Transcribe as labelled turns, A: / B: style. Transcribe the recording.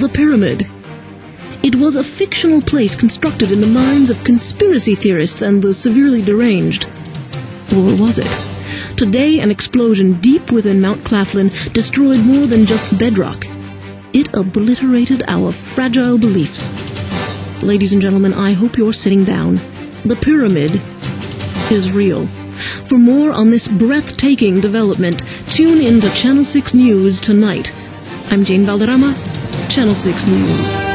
A: the pyramid. It was a fictional place constructed in the minds of conspiracy theorists and the severely deranged. Or was it? Today, an explosion deep within Mount Claflin destroyed more than just bedrock. It obliterated our fragile beliefs. Ladies and gentlemen, I hope you're sitting down. The pyramid is real. For more on this breathtaking development, tune in to Channel 6 News tonight. I'm Jane Valderrama, Channel 6 News.